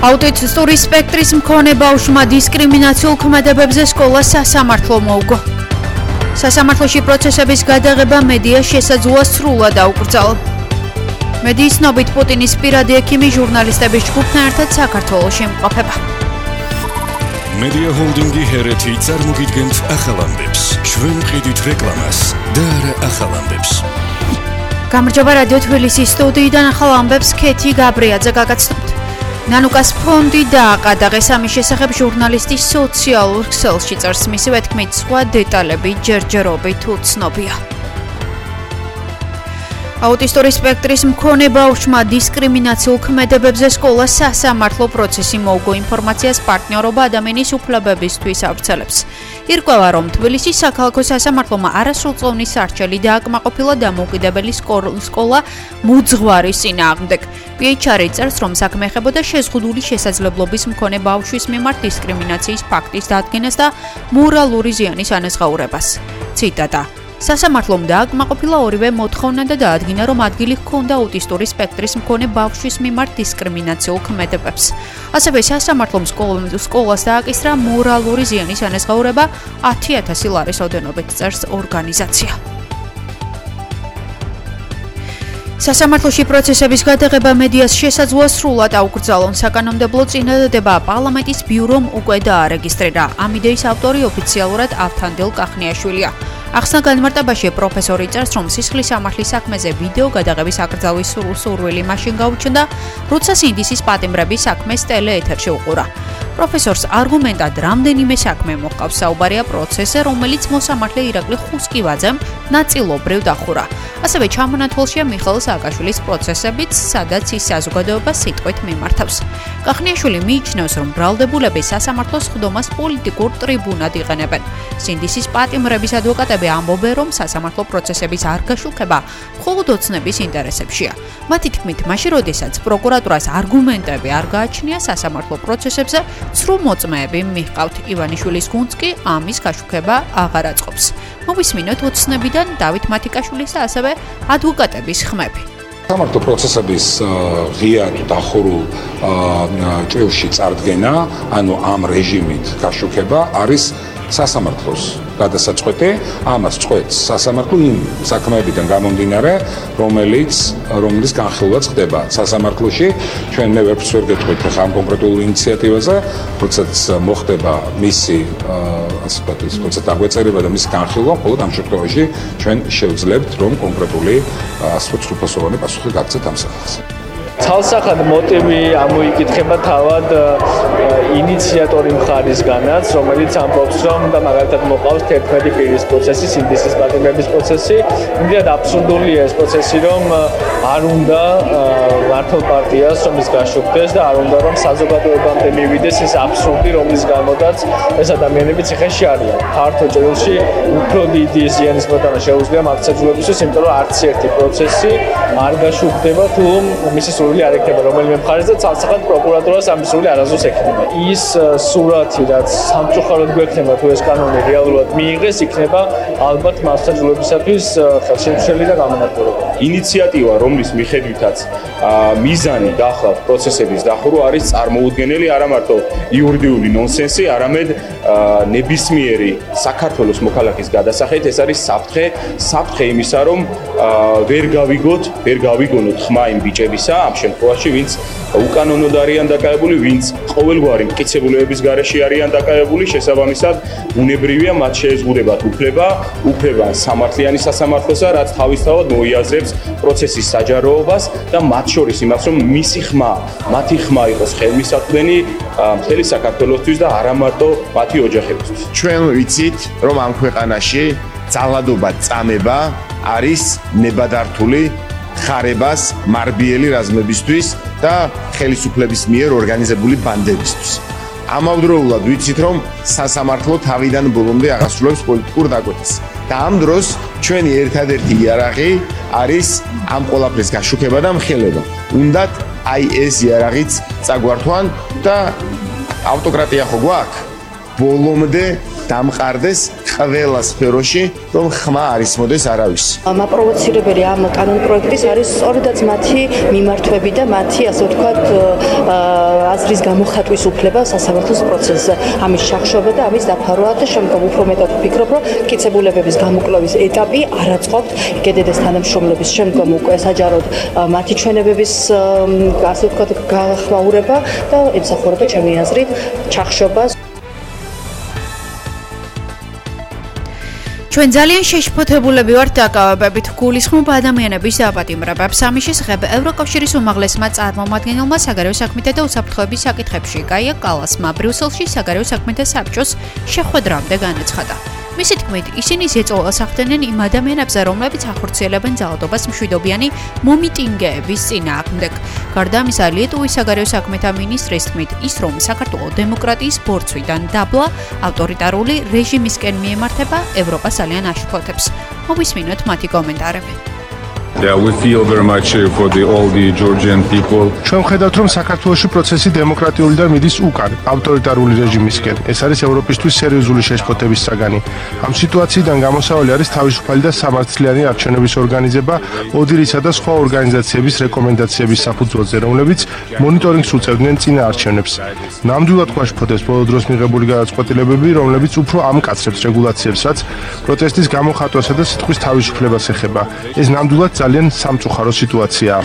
აუტისტური სპექტრის მქონე ბავშვმა დისკრიმინაციულ ქმედებებზე სკოლას სასამართლო მოუგო. სასამართლოში პროცესების გადაღება მედიას შესაძლოა სრულად აუკრძალა. მედიის ცნობით პუტინის პირადი ექიმი ჟურნალისტების ჯგუფთან ერთად საქართველოში იმყოფება. მედია ჰოლდინგი ჰერეთი წარმოგიდგენთ ახალ ამბებს. ჩვენ ვყიდით რეკლამას და არა ახალ ამბებს. გამარჯობა რადიო თბილისის სტუდიიდან ახალ ამბებს ქეთი გაბრიაძე გაგაცნობთ. ნანუკას ფონდი დააყადაღეს ამის შესახებ ჟურნალისტის სოციალურ ქსელში წერს მისივე თქმით სხვა დეტალები ჯერჯერობით უცნობია. აუტისტური სპექტრის მქონე ბავშვმა დისკრიმინაციულ ქმედებებზე სკოლას სასამართლო პროცესი მოუგო. ინფორმაციას პარტნიორობა ადამიანის უფლებებისთვის ავრცელებს. ირკვევა, რომ თბილისის საქალაქო სასამართლომ არასრულწლოვანი სარჩელი დააკმაყოფილა დამოუკიდებელი სკოლა მუძღვარის წინააღმდეგ. PHR წერს, რომ საქმე ეხებოდა შეზღუდული შესაძლებლობის მქონე ბავშვის მიმართ დისკრიმინაციის ფაქტის დადგენას და მორალური ზიანის ანაზღაურებას. ციტატა: სასამართლომ დააკმაყოფილა ორივე მოთხოვნა და დაადგინა, რომ ადგილი ჰქონდა აუტისტური სპექტრის მქონე ბავშვის მიმართ დისკრიმინაციულ ქმედებებს. ასევე სასამართლომ სკოლას დააკისრა მორალური ზიანის ანაზღაურება 10,000 ლარის ოდენობით, წერს ორგანიზაცია. სასამართლოში პროცესების გადაღება მედიას შესაძლოა სრულად აუკრძალონ. საკანონმდებლო წინადადება პარლამენტის ბიურომ უკვე დაარეგისტრირა. ამ იდეის ავტორი ოფიციალურად ავთანდილ კახნიაშვილია. ახსნა განმარტებაში პროფესორი წერს, რომ სისხლის სამართლის საქმეზე ვიდეო გადაღების აკრძალვის სურვილი მაშინ გაუჩნდა, როცა სინდისის პატიმრების საქმეს ტელეეთერში უყურა. პროფესორს არგუმენტად რამდენიმე საქმე მოჰყავს. საუბარია პროცესზე, რომელიც მოსამართლე ირაკლი ხუსკივაძემ ნაწილობრივ დახურა. ასევე ჩამონათვალშია მიხეილ სააკაშვილის პროცესებიც, სადაც ის საზოგადოებას სიტყვით მიმართავს. კახნიაშვილი მიიჩნევს, რომ ბრალდებულები სასამართლოს ხდომას პოლიტიკურ ტრიბუნად იყენებენ. სინდისის პატიმრების ადვოკატები ამბობენ, რომ სასამართლო პროცესების არ გაშუქება მხოლოდ ოცნების ინტერესებშია. მათი თქმით, მაშინ როდესაც პროკურატურას არგუმენტები არ გააჩნია სასამართლო პროცესებზე, ცრუ მოწმეები მიჰყავთ. ივანიშვილის გუნდს კი ამის გაშუქება აღარ აწყობს. მოვისმინოთ ოცნებიდან დავით მათიკაშვილის და ასევე ადვოკატების ხმები. სასამართლო პროცესების ღია დახურულ ჭრილში წარდგენა, ანუ ამ რეჟიმით გაშუქება არის სასამართლოს გადასაწყვეტი. ამას წყვეტს სასამართლო იმ საქმეებიდან გამომდინარე, რომელიც განხილვაც ხდება სასამართლოში. ჩვენ მე ვერ გეტყვით ხა ამ კონკრეტულ ინიციატივაზე, როდესაც მოხდება მისი ასე ვთქვათ, როცა დაგვეწერება და მისი განხილვა, მხოლოდ ამ შემთხვევაში ჩვენ შევძლებთ, რომ კონკრეტული ასე ვთქვათ, სრულფასოვანი პასუხი გაგცეთ ამ საკითხზე. ცალსახად მოტივი ამოიკითხება თავად ინიციატორი მხარისგანაც, რომელიც ამბობს, რომ და მაგალითად მოყავს 11 პირის პროცესი, სინდისის პატიმრების პროცესი. იმდენად აბსურდულია ეს პროცესი, რომ არ უნდა მართლ პარტიას რომ ის გაშუქდეს და არ უნდა რომ საზოგადოებამდე მივიდეს ეს აბსურდი, რომლის გამოდაც ეს ადამიანები ციხეში არიან. ფართო ჭრილში უფრო დიდი ზიანის მოტანა შეუძლია მართლმსაჯულებისთვის, იმიტომ რომ არც ერთი პროცესი არ გაშუქდება თუ მისი სრული არ ექნება რომელიმე მხარეს და ცალსახად პროკურატურას ამის სრული არასდროს ექნება. ის სურათი, რაც სამწუხაროდ გვექნება თუ ეს კანონი რეალურად მიიღეს, იქნება ალბათ მართლმსაჯულებისათვის ხელშემშელი და გამონადგურებელი. ინიციატივა, რომლის მიხედვითაც მიზანი გახლავთ პროცესების დახურვა არის წარმოუდგენელი, არა მარტო იურიდიული ნონსენსი, არამედ ნებისმიერი საქართველოს მოქალაქის გადასახით ეს არის საფრთხე იმისა, რომ ვერ გავიგონოთ ხმა იმ ბიჭებისა, ამ შემთხვევაში, ვინც უკანონოდ არიან დაკავებული, ვინც ყოველგვარი მტკიცებულებების გარეშე არიან დაკავებული, შესაბამისად, უნებრივია მათ შეეზღუდებათ უფლება სამართლიანი სასამართლოსა, რაც თავისთავად მოიაზრებს პროცესის საჯაროობას და მათ შორის იმას, რომ მათი ხმა იყოს ხელმისაწვდენი მთელი საქართველოსთვის და არა მარტო მათი ოჯახებისთვის. ჩვენ ვიცით, რომ ამ ქვეყანაში ძალადობა, წამება არის ნებადართული ხარებას მარბიელი რაზმებისთვის და ხელისუფლების მიერ ორგანიზებული ბანდებისთვის. ამავდროულად ვიცით, რომ სასამართლო თავიდან ბოლომდე აღასრულებს პოლიტიკურ დაკვეთას. და ამ დროს ჩვენი ერთადერთი იარაღი არის ამ ყველაფრის გაშუქება და მხილება. უნდათ აი ეს იარაღიც წაგვართვან და ავტოკრატია ხო გვაქვს? ბოლომდე დამყარდეს ყველა სფეროში, რომ ხმა არ ისმოდეს არავის. მაპროვოცირებელი ამ კანონ პროექტის არის სწორედაც მათი მიმართვები და მათი, ასე ვთქვათ, აზრის გამოხატვის უფლება სასამართლოს პროცესზე. ამის ჩახშობა და ამის დაფარვა და შემდგომ უფრო მეტად ვფიქრობ, რომ კიცებულებების გამოკვლევის ეტაპი არ აწყობთ გედედეს თანამშრომლობის შემდგომ უკვე საჯაროდ მათი ჩვენებების, ასე ვთქვათ, გახმაურება და ემსახურება ჩემი აზრით ჩახშობას. ჩვენ ძალიან შეშფოთებულები ვართ დაკავებებით გულისხმობ ადამიანების დაპატიმრებებს. ამის შესახებ ევროკავშირის უმაღლესმა წარმომადგენელმა საგარეო საქმეთა და უსაფრთხოების საკითხებში გაია კალასმა ბრიუსელში საგარეო საქმეთა საბჭოს შეხვედრამდე განაცხადა. მისი თქმით, ისინი ზეწოლას ახდენენ იმ ადამიანებზე, რომლებიც ახორციელებენ ძალადობას მშვიდობიანი მომიტინგეების წინააღმდეგ. გარდა ამისა, ლიტვის საგარეო საქმეთა მინისტრის თქმით, ის რომ საქართველოს დემოკრატიის ბორცვიდან დაბლა ავტორიტარული რეჟიმისკენ მიემართება, ევროპას ძალიან აშფოთებს. მოვისმინოთ მათი კომენტარები. Yeah, we feel very much for all the Georgian people. ჩვენ ვხედავთ, რომ საქართველოში პროცესი დემოკრატიულიდან მიდის უკან, ავტორიტარული რეჟიმისკენ. ეს არის ევროპისთვის სერიოზული შეშფოთების საგანი. ამ სიტუაციიდან გამოსავალი არის თავისუფალი და სამართლიანი არჩევნების ორგანიზება, ოდირისა და სხვა ორგანიზაციების რეკომენდაციების საფუძველზე, რომლებიც მონიტორინგს უწევდნენ წინა არჩევნებს. ნამდვილად გვაშფოთებს ბოლო დროს მიღებული გადაწყვეტილებები, რომლებიც უფრო ამკაცრებს რეგულაციებს, რაც პროტესტის გამოხატვასა და სიტყვის თავისუფლებას ეხება. ეს ნამდვილად ძალიან სამწუხარო სიტუაციაა.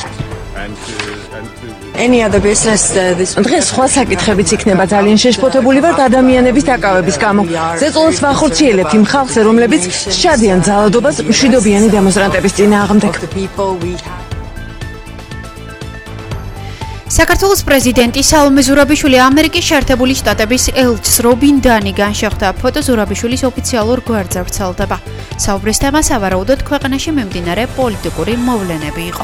დღეს სხვა საკითხებიც იქნება ძალიან შეშფოთებული ვართ ადამიანების დაკავების გამო. ზეწოლას ვახორციელებთ იმ ხალხზე, რომლებიც სჩადიან ძალადობას მშვიდობიანი დემონსტრანტების წინააღმდეგ. საქართველოს პრეზიდენტი სალომე ზურაბიშვილი ამერიკის შეერთებული შტატების ელჩს რობინ დანიგან შეხვდა. ფოტო ზურაბიშვილის ოფიციალურ გვერდზე ვრცელდება. საუბრის თემა სავარაუდოდ ქვეყანაში მიმდინარე პოლიტიკური მოვლენები იყო.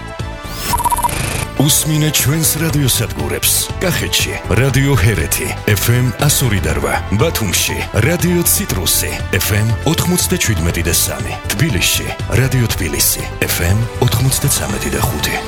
უსმინეთ ჩვენს რადიოსადგურებს. კახეთში რადიო ჰერეთი FM 102.8, ბათუმში რადიო ციტრუსი FM 97.3, თბილისში რადიო თბილისი FM 93.5.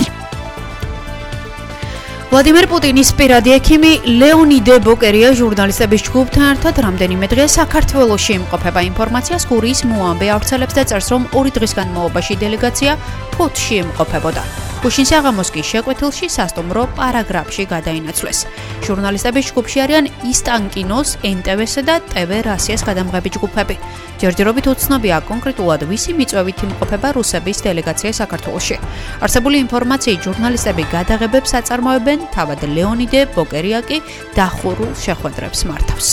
ვლადიმერ პუტინის პირადი ექიმი ლეონიდე ბოკერია ჟურნალისტების ჯგუფთან ერთად რამდენიმე დღე საქართველოში იმყოფება. ინფორმაციას გურიის მოამბე ავრცელებს და წერს, რომ 2 დღის განმავლობაში დელეგაცია ფოთში იმყოფებოდა. გუშინ საღამოს კი შეკვეთილში სასტუმრო პარაგრაფში გადაინაცვლეს. ჟურნალისტების ჯგუფში არიან ისტანკინოს, NTV-სა და TV Rasias გადამღები ჯგუფები. ჯერჯერობით უცნობია კონკრეტულად ვისი მიწვევით იმყოფება რუსების დელეგაცია საქართველოში. არსებული ინფორმაციით ჟურნალისტები გადაღებებს აწარმოებენ, თავად ლეონიდე ბოკერია კი დახურულ შეხვედრებს მართავს.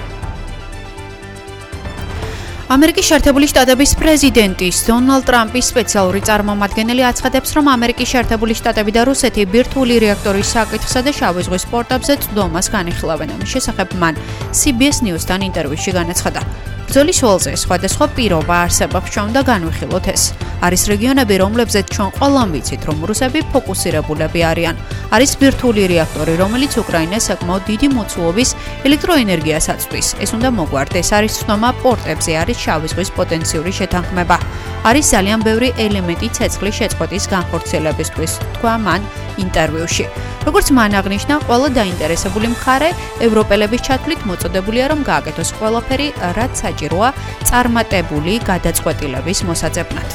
ამერიკის შეერთებული შტატების პრეზიდენტის დონალდ ტრამპის სპეციალური წარმომადგენელი აცხადებს, რომ ამერიკის შეერთებული შტატები და რუსეთი ბირთვული რეაქტორის საკითხსა და შავი ზღვის პორტებზე წვდომას განიხილავენ. ამის შესახებ მან CBS News-თან ინტერვიუში განაცხადა. ბრძოლის ველზე სხვადასხვა პირობა არსებობს, ჩვენ უნდა განვიხილოთ ეს. არის რეგიონები, რომლებზეც ჩვენ ყველამ ვიცით, რომ რუსები ფოკუსირებულები არიან. არის ბირთვული რეაქტორი, რომელიც უკრაინას საკმაოდ დიდი მოცულობის ელექტროენერგიას აწვდის. ეს უნდა მოგვარდეს. არის ცნობა პორტებზე, არის შავი ზღვის პოტენციური შეთანხმება. არის ძალიან ბევრი ელემენტი ცეცხლის შეწყვეტის განხორციელებისთვის, თქვა მან ინტერვიუში. როგორც მან აღნიშნა, ყველა დაინტერესებული მხარე ევროპელების ჩათვლით მოწოდებულია, რომ გააკეთოს ყველაფერი, რაც საჭიროა წარმატებული გადაწყვეტილების მოსაძებნად.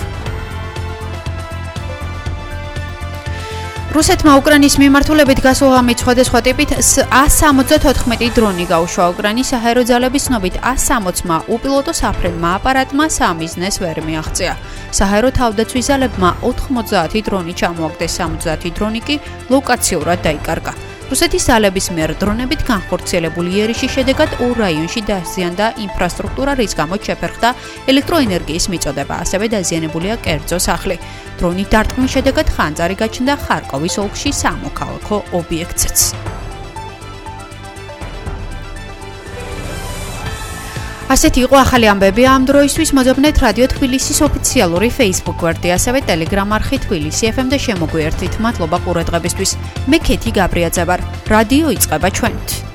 რუსეთმა უკრაინის მიმართულებით გასულ ღამით სხვადასხვა ტიპით 174 დრონი გაუშვა. უკრაინის საჰაერო ძალების ცნობით 160-მა უპილოტო საფრენმა აპარატმა სამიზნეს ვერ მიაღწია. საჰაერო თავდაცვის ძალებმა 90 დრონი ჩამოაგდეს, 70 დრონი კი ლოკაციურად დაიკარგა. რუსეთის ძალების მიერ დრონებით განხორციელებული იერიშის შედეგად ორ რაიონში დაზიანდა ინფრასტრუქტურა, რის გამოც შეფერხდა ელექტროენერგიის მიწოდება, ასევე დაზიანებულია კერძო სახლი. დრონის დარტყმის შედეგად ხანძარი გაჩნდა ხარკოვის ოლქში სამოქალაქო ობიექტზეც. ასეთი იყო ახალი ამბები ამ დროისთვის. მოძებნეთ რადიო თბილისის ოფიციალური Facebook გვერდი, ასევე Telegram არხი თბილისი FM და შემოგვიერთდით. მადლობა ყურადღებისთვის. მე ქეთი გაბრიაძე ვარ. რადიო იწყება ჩვენით.